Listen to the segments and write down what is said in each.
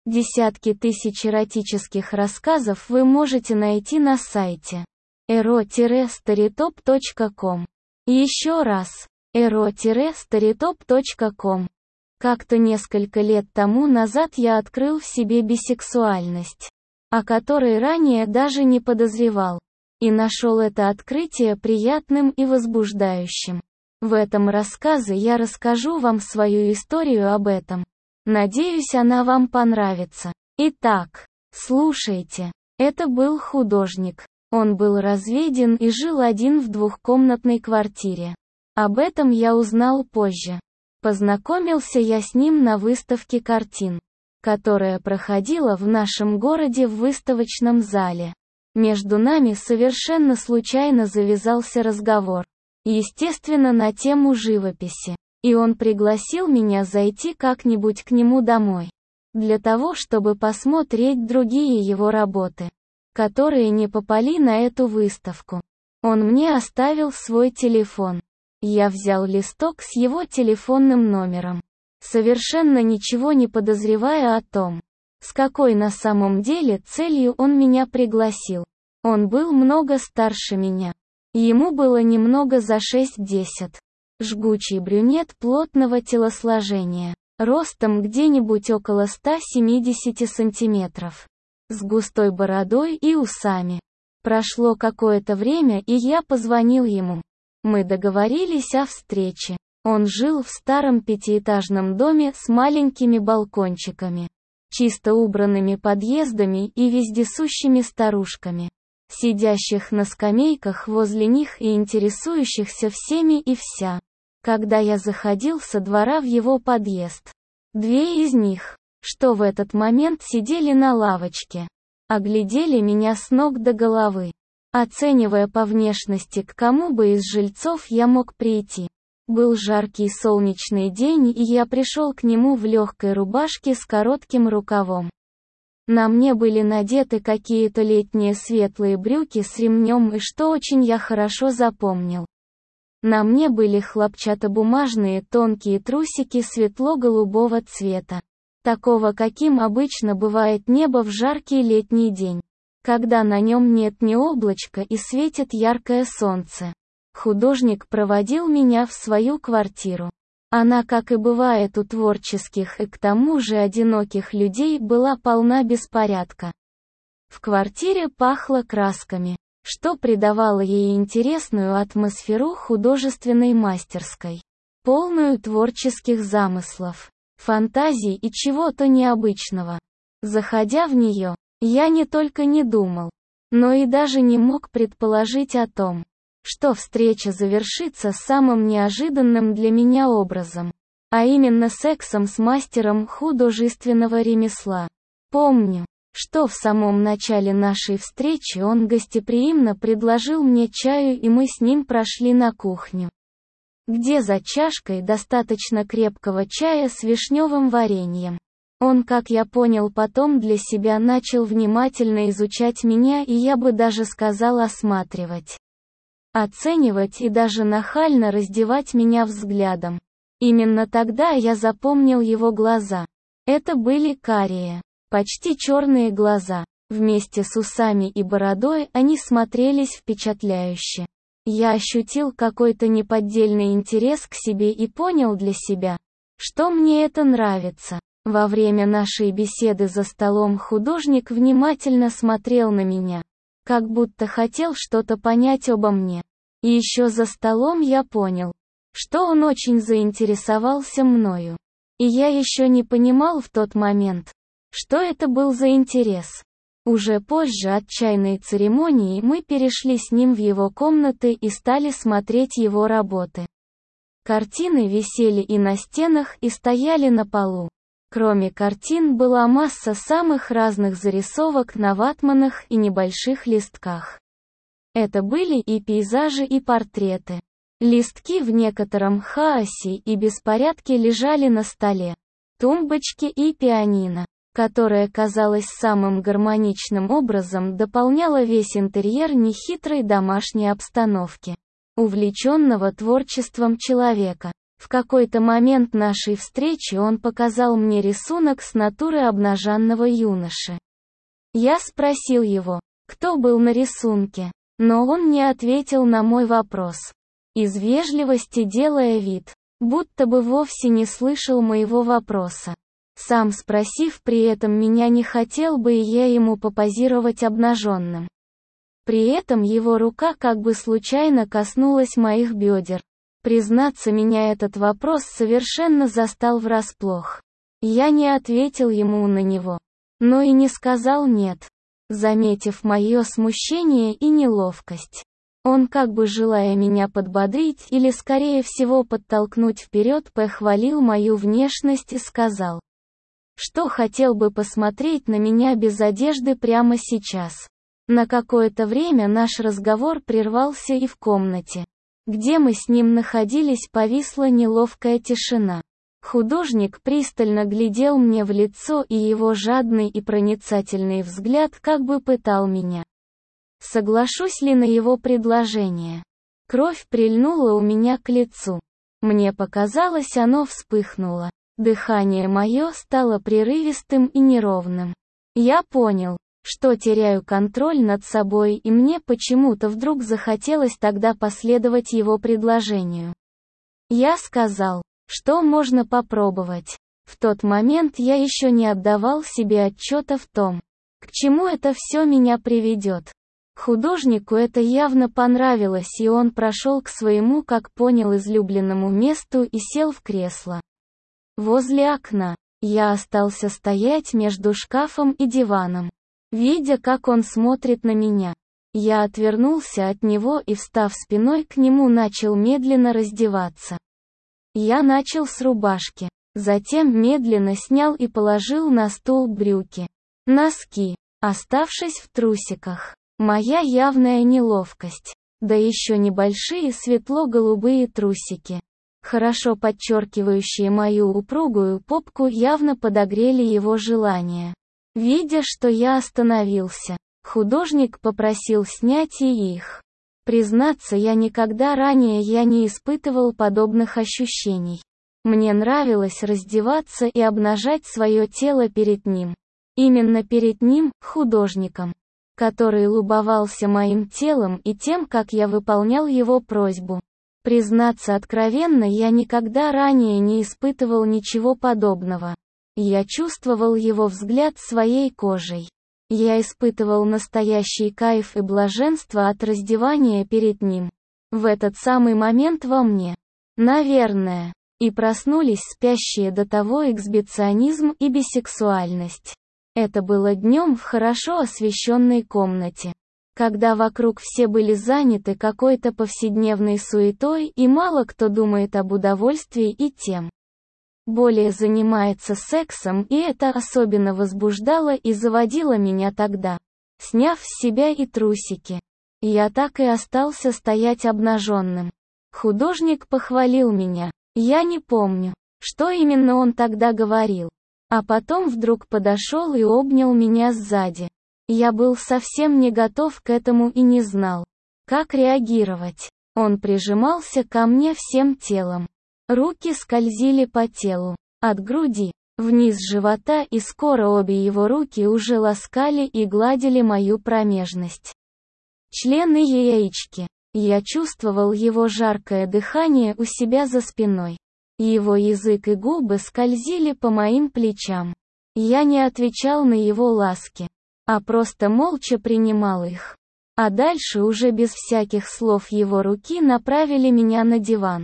Десятки тысяч эротических рассказов вы можете найти на сайте ero-storytop.com. Еще раз, ero-storytop.com. Как-то несколько лет тому назад я открыл в себе бисексуальность, о которой ранее даже не подозревал, и нашел это открытие приятным и возбуждающим. В этом рассказе я расскажу вам свою историю об этом. Надеюсь, она вам понравится. Итак, слушайте. Это был художник. Он был разведен и жил один в двухкомнатной квартире. Об этом я узнал позже. Познакомился я с ним на выставке картин, которая проходила в нашем городе в выставочном зале. Между нами совершенно случайно завязался разговор. Естественно, на тему живописи. И он пригласил меня зайти как-нибудь к нему домой. Для того, чтобы посмотреть другие его работы, которые не попали на эту выставку. Он мне оставил свой телефон. Я взял листок с его телефонным номером, совершенно ничего не подозревая о том, с какой на самом деле целью он меня пригласил. Он был много старше меня. Ему было немного за 60. Жгучий брюнет плотного телосложения, ростом где-нибудь около 170 сантиметров, с густой бородой и усами. Прошло какое-то время, и я позвонил ему. Мы договорились о встрече. Он жил в старом пятиэтажном доме с маленькими балкончиками, чисто убранными подъездами и вездесущими старушками, сидящих на скамейках возле них и интересующихся всеми и вся. Когда я заходил со двора в его подъезд, две из них, что в этот момент сидели на лавочке, оглядели меня с ног до головы, оценивая по внешности, к кому бы из жильцов я мог прийти. Был жаркий солнечный день, и я пришел к нему в легкой рубашке с коротким рукавом. На мне были надеты какие-то летние светлые брюки с ремнем, и что очень я хорошо запомнил. На мне были хлопчатобумажные тонкие трусики светло-голубого цвета, такого, каким обычно бывает небо в жаркий летний день, когда на нем нет ни облачка и светит яркое солнце. Художник проводил меня в свою квартиру. Она, как и бывает у творческих и к тому же одиноких людей, была полна беспорядка. В квартире пахло красками, что придавало ей интересную атмосферу художественной мастерской, полную творческих замыслов, фантазий и чего-то необычного. Заходя в нее, я не только не думал, но и даже не мог предположить о том, что встреча завершится самым неожиданным для меня образом, а именно сексом с мастером художественного ремесла. Помню, что в самом начале нашей встречи он гостеприимно предложил мне чаю, и мы с ним прошли на кухню, где за чашкой достаточно крепкого чая с вишневым вареньем, он, как я понял потом, для себя начал внимательно изучать меня, и я бы даже сказал осматривать, оценивать и даже нахально раздевать меня взглядом. Именно тогда я запомнил его глаза. Это были карие, почти черные глаза. Вместе с усами и бородой они смотрелись впечатляюще. Я ощутил какой-то неподдельный интерес к себе и понял для себя, что мне это нравится. Во время нашей беседы за столом художник внимательно смотрел на меня, как будто хотел что-то понять обо мне. И еще за столом я понял, что он очень заинтересовался мною. И я еще не понимал в тот момент, что это был за интерес. Уже позже от чайной церемонии мы перешли с ним в его комнаты и стали смотреть его работы. Картины висели и на стенах, и стояли на полу. Кроме картин была масса самых разных зарисовок на ватманах и небольших листках. Это были и пейзажи, и портреты. Листки в некотором хаосе и беспорядке лежали на столе, тумбочке и пианино, которое, казалось, самым гармоничным образом дополняло весь интерьер нехитрой домашней обстановки, увлеченного творчеством человека. В какой-то момент нашей встречи он показал мне рисунок с натуры обнаженного юноши. Я спросил его, кто был на рисунке, но он не ответил на мой вопрос. Из вежливости делая вид, будто бы вовсе не слышал моего вопроса. Сам спросив при этом меня, не хотел бы и я ему попозировать обнаженным. При этом его рука как бы случайно коснулась моих бедер. Признаться, меня этот вопрос совершенно застал врасплох. Я не ответил ему на него, но и не сказал «нет», заметив мое смущение и неловкость. Он, как бы желая меня подбодрить или скорее всего подтолкнуть вперед, похвалил мою внешность и сказал, что хотел бы посмотреть на меня без одежды прямо сейчас. На какое-то время наш разговор прервался, и в комнате, где мы с ним находились, повисла неловкая тишина. Художник пристально глядел мне в лицо, и его жадный и проницательный взгляд как бы пытал меня. Соглашусь ли на его предложение? Кровь прильнула у меня к лицу. Мне показалось, оно вспыхнуло. Дыхание мое стало прерывистым и неровным. Я понял, что теряю контроль над собой, и мне почему-то вдруг захотелось тогда последовать его предложению. Я сказал, что можно попробовать. В тот момент я еще не отдавал себе отчета в том, к чему это все меня приведет. Художнику это явно понравилось, и он прошел к своему, как понял, излюбленному месту и сел в кресло. Возле окна. Я остался стоять между шкафом и диваном. Видя, как он смотрит на меня, я отвернулся от него и, встав спиной к нему, начал медленно раздеваться. Я начал с рубашки, затем медленно снял и положил на стул брюки, носки, оставшись в трусиках. Моя явная неловкость, да еще небольшие светло-голубые трусики, хорошо подчеркивающие мою упругую попку, явно подогрели его желание. Видя, что я остановился, художник попросил снять и их. Признаться, я никогда ранее не испытывал подобных ощущений. Мне нравилось раздеваться и обнажать свое тело перед ним. Именно перед ним, художником, который любовался моим телом и тем, как я выполнял его просьбу. Признаться откровенно, я никогда ранее не испытывал ничего подобного. Я чувствовал его взгляд своей кожей. Я испытывал настоящий кайф и блаженство от раздевания перед ним. В этот самый момент во мне, наверное, и проснулись спящие до того эксбиционизм и бисексуальность. Это было днем в хорошо освещенной комнате, когда вокруг все были заняты какой-то повседневной суетой, и мало кто думает об удовольствии и тем более занимается сексом, и это особенно возбуждало и заводило меня тогда. Сняв с себя и трусики, я так и остался стоять обнаженным. Художник похвалил меня. Я не помню, что именно он тогда говорил. А потом вдруг подошел и обнял меня сзади. Я был совсем не готов к этому и не знал, как реагировать. Он прижимался ко мне всем телом. Руки скользили по телу, от груди, вниз живота, и скоро обе его руки уже ласкали и гладили мою промежность. Члены и яички. Я чувствовал его жаркое дыхание у себя за спиной. Его язык и губы скользили по моим плечам. Я не отвечал на его ласки, а просто молча принимал их. А дальше уже без всяких слов его руки направили меня на диван.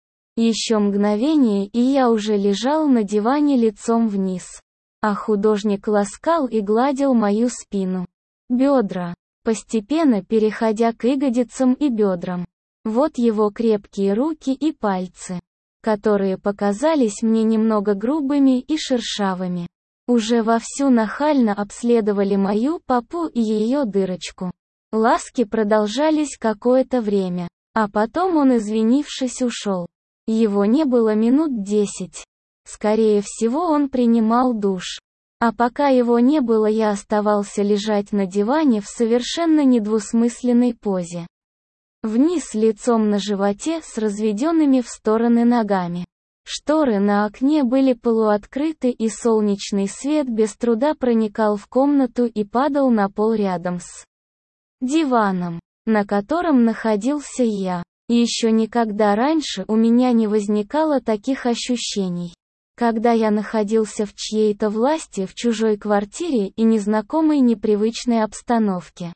Еще мгновение, и я уже лежал на диване лицом вниз. А художник ласкал и гладил мою спину, бедра, постепенно переходя к ягодицам и бедрам. Вот его крепкие руки и пальцы, которые показались мне немного грубыми и шершавыми, уже вовсю нахально обследовали мою попу и ее дырочку. Ласки продолжались какое-то время, а потом он, извинившись, ушел. Его не было минут 10. Скорее всего, он принимал душ. А пока его не было, я оставался лежать на диване в совершенно недвусмысленной позе. Вниз лицом на животе с разведенными в стороны ногами. Шторы на окне были полуоткрыты, и солнечный свет без труда проникал в комнату и падал на пол рядом с диваном, на котором находился я. Еще никогда раньше у меня не возникало таких ощущений, когда я находился в чьей-то власти в чужой квартире и незнакомой непривычной обстановке.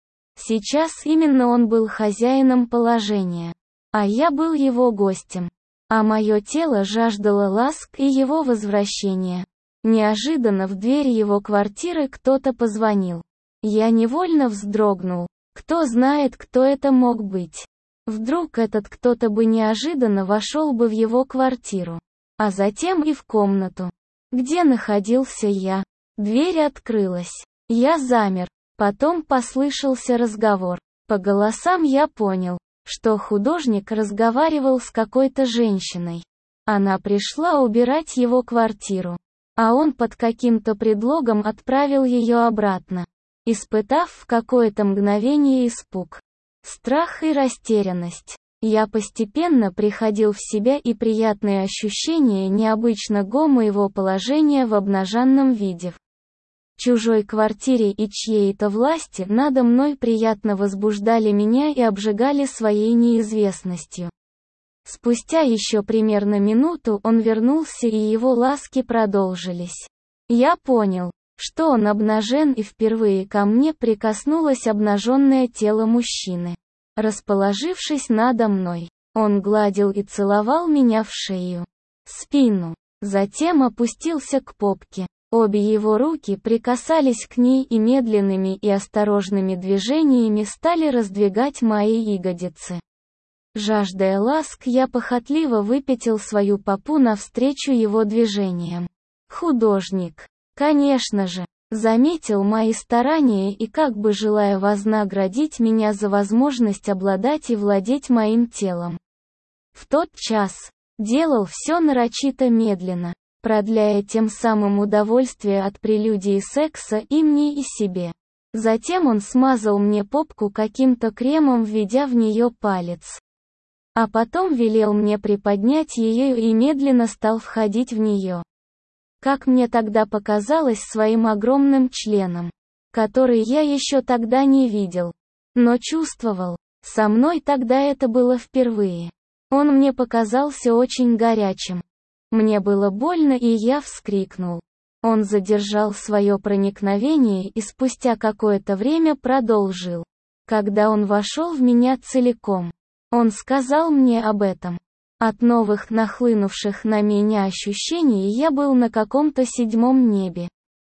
Сейчас именно он был хозяином положения, а я был его гостем. А мое тело жаждало ласк и его возвращения. Неожиданно в дверь его квартиры кто-то позвонил. Я невольно вздрогнул. Кто знает, кто это мог быть. Вдруг этот кто-то бы неожиданно вошел бы в его квартиру, а затем и в комнату, где находился я. Дверь открылась. Я замер. Потом послышался разговор. По голосам я понял, что художник разговаривал с какой-то женщиной. Она пришла убирать его квартиру, а он под каким-то предлогом отправил ее обратно, испытав в какое-то мгновение испуг, страх и растерянность. Я постепенно приходил в себя, и приятные ощущения необычного моего положения в обнаженном виде, чужой квартире и чьей-то власти надо мной приятно возбуждали меня и обжигали своей неизвестностью. Спустя еще примерно минуту он вернулся, и его ласки продолжились. Я понял, что он обнажен, и впервые ко мне прикоснулось обнаженное тело мужчины. Расположившись надо мной, он гладил и целовал меня в шею, спину, затем опустился к попке. Обе его руки прикасались к ней и медленными и осторожными движениями стали раздвигать мои ягодицы. Жаждая ласк, я похотливо выпятил свою попу навстречу его движениям. Художник, конечно же, заметил мои старания и, как бы желая вознаградить меня за возможность обладать и владеть моим телом, в тот час делал все нарочито медленно, продляя тем самым удовольствие от прелюдии секса и мне, и себе. Затем он смазал мне попку каким-то кремом, введя в нее палец. А потом велел мне приподнять ее и медленно стал входить в нее. Как мне тогда показалось, своим огромным членом, который я еще тогда не видел, но чувствовал. Со мной тогда это было впервые. Он мне показался очень горячим. Мне было больно, и я вскрикнул. Он задержал свое проникновение и спустя какое-то время продолжил. Когда он вошел в меня целиком, он сказал мне об этом. От новых нахлынувших на меня ощущений я был на каком-то седьмом небе.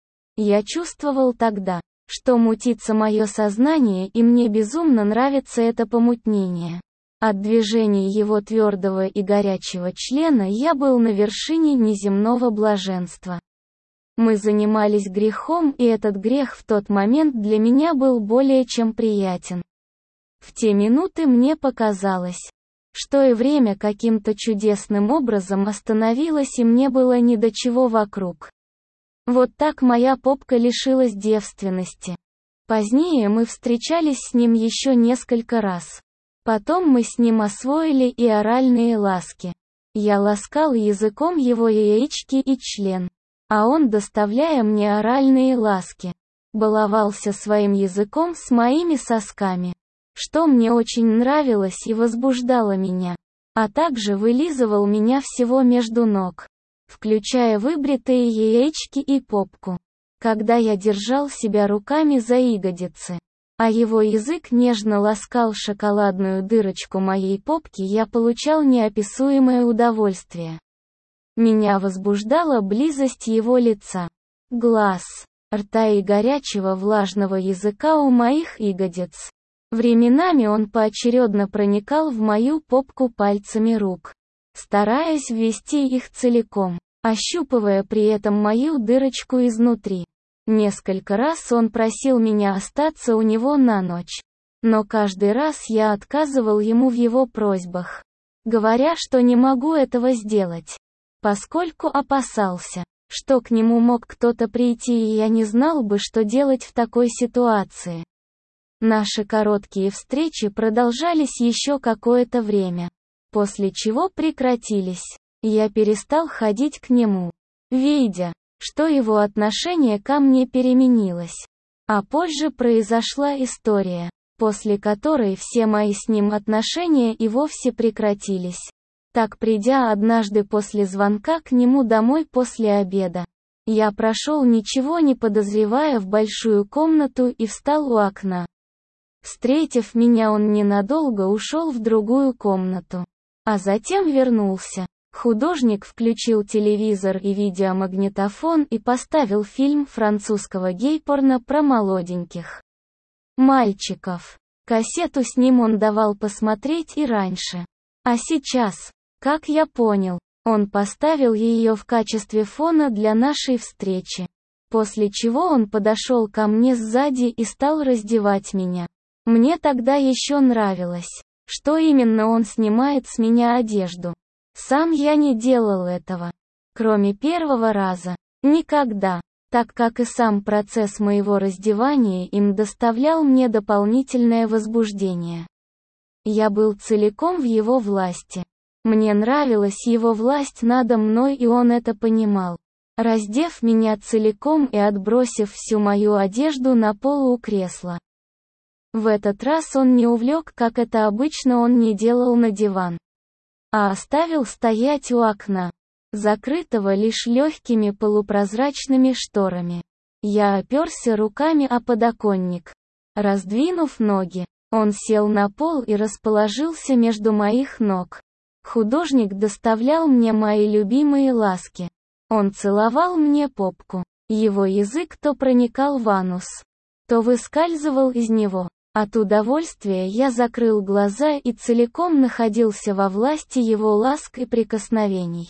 Я чувствовал тогда, что мутится мое сознание, и мне безумно нравится это помутнение. От движений его твердого и горячего члена я был на вершине неземного блаженства. Мы занимались грехом, и этот грех в тот момент для меня был более чем приятен. В те минуты мне показалось, что и время каким-то чудесным образом остановилось, и мне было ни до чего вокруг. Вот так моя попка лишилась девственности. Позднее мы встречались с ним еще несколько раз. Потом мы с ним освоили и оральные ласки. Я ласкал языком его яички и член, а он, доставляя мне оральные ласки, баловался своим языком с моими сосками, что мне очень нравилось и возбуждало меня, а также вылизывал меня всего между ног, включая выбритые яички и попку, когда я держал себя руками за ягодицы, а его язык нежно ласкал шоколадную дырочку моей попки, я получал неописуемое удовольствие. Меня возбуждала близость его лица, глаз, рта и горячего влажного языка у моих ягодиц. Временами он поочередно проникал в мою попку пальцами рук, стараясь ввести их целиком, ощупывая при этом мою дырочку изнутри. Несколько раз он просил меня остаться у него на ночь, но каждый раз я отказывал ему в его просьбах, говоря, что не могу этого сделать, поскольку опасался, что к нему мог кто-то прийти, и я не знал бы, что делать в такой ситуации. Наши короткие встречи продолжались еще какое-то время, после чего прекратились. Я перестал ходить к нему, видя, что его отношение ко мне переменилось. А позже произошла история, после которой все мои с ним отношения и вовсе прекратились. Так, придя однажды после звонка к нему домой после обеда, я прошел, ничего не подозревая, в большую комнату и встал у окна. Встретив меня, он ненадолго ушел в другую комнату, а затем вернулся. Художник включил телевизор и видеомагнитофон и поставил фильм французского гей-порно про молоденьких мальчиков. Кассету с ним он давал посмотреть и раньше. А сейчас, как я понял, он поставил ее в качестве фона для нашей встречи. После чего он подошел ко мне сзади и стал раздевать меня. Мне тогда еще нравилось, что именно он снимает с меня одежду. Сам я не делал этого. Кроме первого раза. Никогда. Так как и сам процесс моего раздевания им доставлял мне дополнительное возбуждение. Я был целиком в его власти. Мне нравилась его власть надо мной, и он это понимал. Раздев меня целиком и отбросив всю мою одежду на пол у кресла. В этот раз он не увлек, как это обычно он не делал, на диван, а оставил стоять у окна, закрытого лишь легкими полупрозрачными шторами. Я оперся руками о подоконник. Раздвинув ноги, он сел на пол и расположился между моих ног. Художник доставлял мне мои любимые ласки. Он целовал мне попку. Его язык то проникал в анус, то выскальзывал из него. От удовольствия я закрыл глаза и целиком находился во власти его ласк и прикосновений.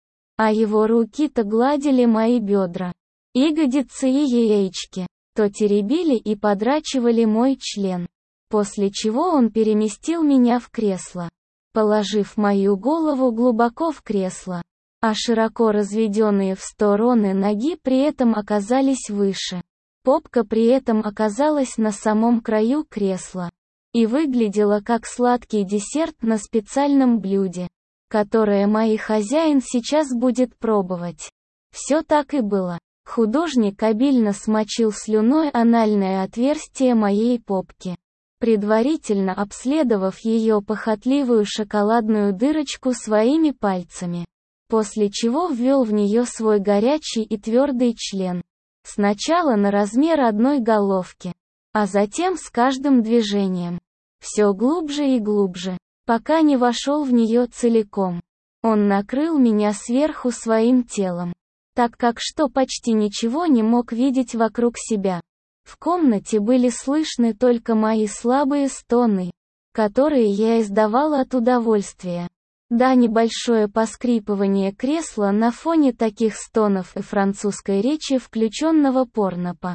А его руки то гладили мои бедра, ягодицы и яички, то теребили и подрачивали мой член. После чего он переместил меня в кресло, положив мою голову глубоко в кресло, а широко разведенные в стороны ноги при этом оказались выше. Попка при этом оказалась на самом краю кресла и выглядела как сладкий десерт на специальном блюде, которое мой хозяин сейчас будет пробовать. Все так и было. Художник обильно смочил слюной анальное отверстие моей попки, предварительно обследовав ее похотливую шоколадную дырочку своими пальцами, после чего ввел в нее свой горячий и твердый член. Сначала на размер одной головки, а затем с каждым движением. Все глубже и глубже, пока не вошел в нее целиком. Он накрыл меня сверху своим телом, так как что почти ничего не мог видеть вокруг себя. В комнате были слышны только мои слабые стоны, которые я издавал от удовольствия. Да, небольшое поскрипывание кресла на фоне таких стонов и французской речи включенного порно по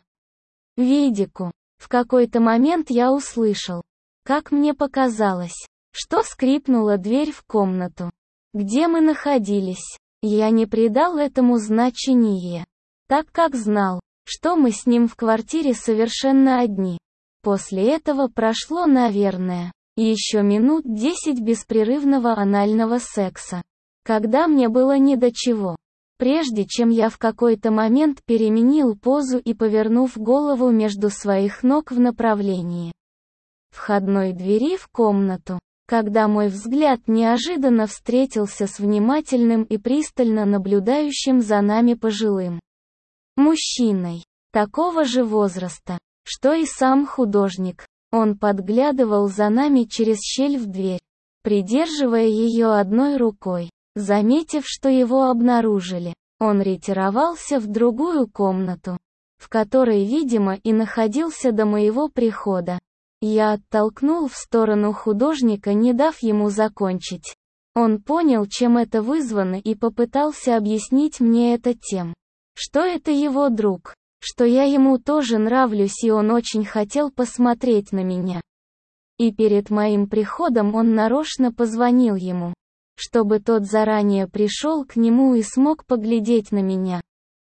видику. В какой-то момент я услышал, как мне показалось, что скрипнула дверь в комнату, где мы находились. Я не придал этому значения, так как знал, что мы с ним в квартире совершенно одни. После этого прошло, наверное, еще минут 10 беспрерывного анального секса, когда мне было не до чего. Прежде чем я в какой-то момент переменил позу и, повернув голову между своих ног в направлении входной двери в комнату, когда мой взгляд неожиданно встретился с внимательным и пристально наблюдающим за нами пожилым мужчиной, такого же возраста, что и сам художник. Он подглядывал за нами через щель в дверь, придерживая ее одной рукой. Заметив, что его обнаружили, он ретировался в другую комнату, в которой, видимо, и находился до моего прихода. Я оттолкнул в сторону художника, не дав ему закончить. Он понял, чем это вызвано, и попытался объяснить мне это тем, что это его друг, что я ему тоже нравлюсь, и он очень хотел посмотреть на меня. И перед моим приходом он нарочно позвонил ему, чтобы тот заранее пришел к нему и смог поглядеть на меня.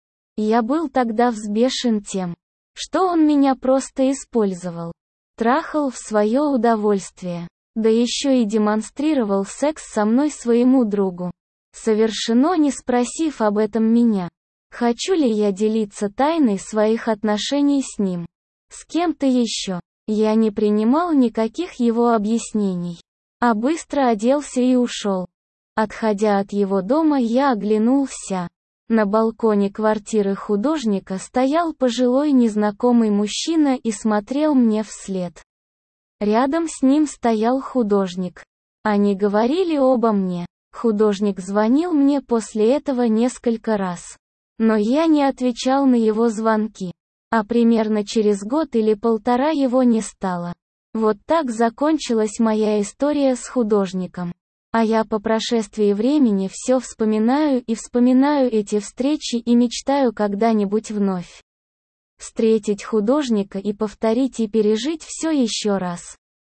Я был тогда взбешен тем, что он меня просто использовал, трахал в свое удовольствие, да еще и демонстрировал секс со мной своему другу. совершено не спросив об этом меня. Хочу ли я делиться тайной своих отношений с ним? С кем-то еще? Я не принимал никаких его объяснений, а быстро оделся и ушел. Отходя от его дома, я оглянулся. На балконе квартиры художника стоял пожилой незнакомый мужчина и смотрел мне вслед. Рядом с ним стоял художник. Они говорили обо мне. Художник звонил мне после этого несколько раз. Но я не отвечал на его звонки. А примерно через год или полтора его не стало. Вот так закончилась моя история с художником. А я по прошествии времени все вспоминаю и вспоминаю эти встречи и мечтаю когда-нибудь вновь встретить художника и повторить и пережить все еще раз.